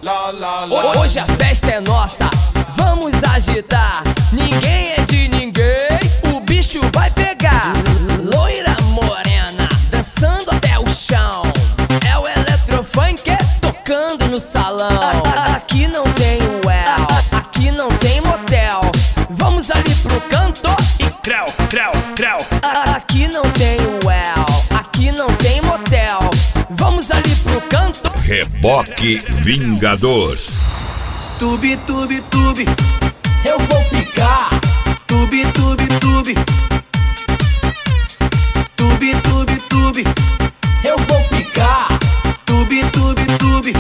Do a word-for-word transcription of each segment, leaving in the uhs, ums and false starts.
Hoje a festa é nossa, vamos agitar. Ninguém é de ninguém, o bicho vai pegar. Loira morena, dançando até o chão. É o eletrofunk tocando no salão. Aqui não tem well, aqui não tem motel. Vamos ali pro canto e creu, creu, creu. Aqui não tem well, aqui não tem motel. Vamos ali pro canto. Reboque Vingador. Tube, tube, tube, Eu vou picar. tube, tube, tube, tube, tube, tube, Eu vou picar. tube, tube, tube.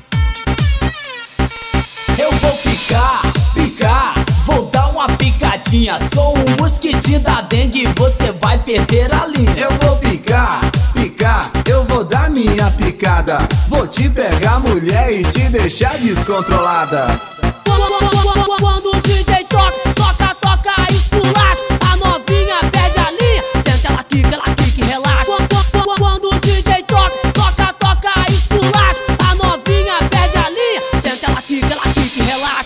Eu vou picar, picar. Vou dar uma picadinha. Sou um mosquitinho da dengue, você vai perder a linha. Eu vou picar, picar, eu vou dar minha picada. Vou te pegar, mulher, e te deixar descontrolada. Quando o D J toca, toca, toca, esculacha. A novinha perde a linha, senta, ela quica, ela quica e relaxa. Quando o D J toca, toca, toca, esculacha. A novinha perde a linha, senta, ela quica, ela quica e relaxa.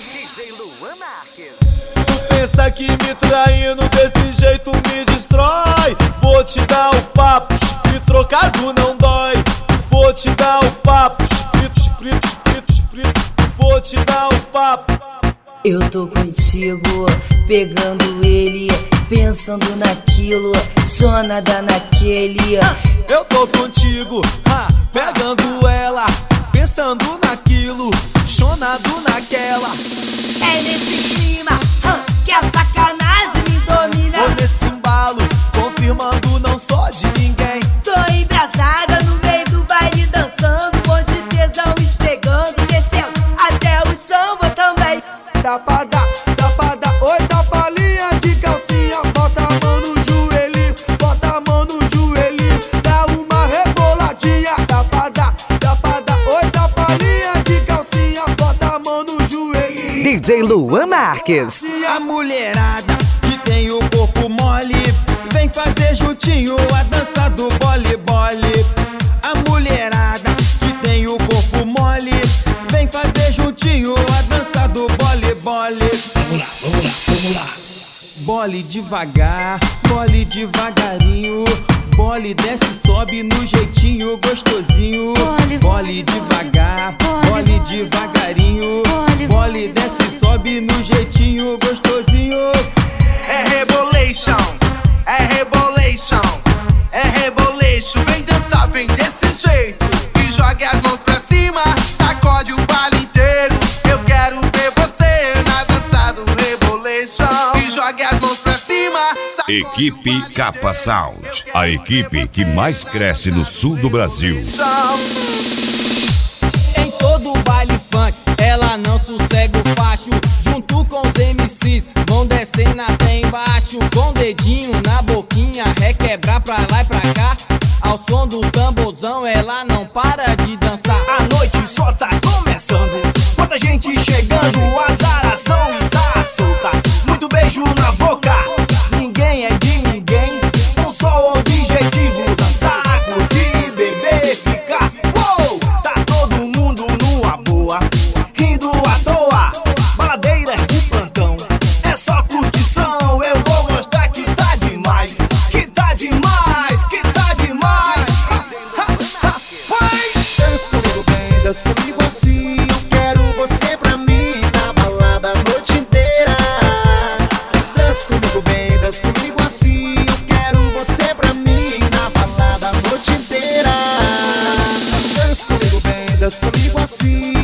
Tu pensa que me traindo desse jeito me destrói? Vou te dar o papo, chifre trocado não dói. Vou te dar o papo, chifrito, chifrito, chifrito, chifrito. Vou te dar o papo. Eu tô contigo, pegando ele, pensando naquilo, só nada naquele. Eu tô contigo, ah, pegando ela, pensando naquilo, chonado naquela. É nesse clima hum, que a sacanagem me domina. Tô nesse embalo, confirmando não sou de ninguém. Tô embrasada no meio do baile dançando, com de tesão esfregando, descendo até o chão, vou também. Dá pra dar, dá pra dar, oi, dá pra linha de calcinha. Bota a mão no joelhinho, bota a mão no joelhinho. Dá uma reboladinha, dá pra dar, dá pra dar, oi, dá pra linha de calcinha. Bota a mão no joelhinho. D J Luan Marques. A mulherada que tem o corpo mole, vem fazer juntinho a dança do bole-bole. A mulherada que tem o corpo mole, vem fazer juntinho a dança do bole-bole. Vamos lá, vamos lá, vamos lá. Bole devagar, bole devagarinho. Bole desce, sobe no jeitinho gostosinho. Bole, Bole devagar, bole, bole devagarinho. bole, Bole desce, sobe no jeitinho gostosinho. É rebolation, é rebolation, é rebolation. Vem dançar, vem desse jeito e joga as mãos pra cima, sacode o baile inteiro. Eu quero ver você na dança do rebolation e joga as mãos pra cima. Equipe Capa Sound, a equipe que mais cresce no sul do Brasil. Em todo baile funk, ela não sossega o facho. Junto com os M Cs, vão descendo até embaixo. Com o dedinho na boquinha, requebrar pra lá e pra cá. Ao som do tamborzão, ela não para de dançar. A noite só tá começando, quanta gente chegando, a azaração está solta. Muito beijo na boca, ninguém é de ninguém. Um só objetivo, dançar, curtir, beber, ficar. Uou! Tá todo mundo numa boa, rindo à toa. Baladeira de plantão, é só curtição. Eu vou mostrar que tá demais, que tá demais, que tá demais. Ha, ha, vai! Dança comigo bem, dança comigo assim. Eu quero você pra mim na balada a noite inteira. Dança comigo bem, dança comigo assim. Eu quero você pra mim na balada a noite inteira. Dança comigo bem, dança comigo assim.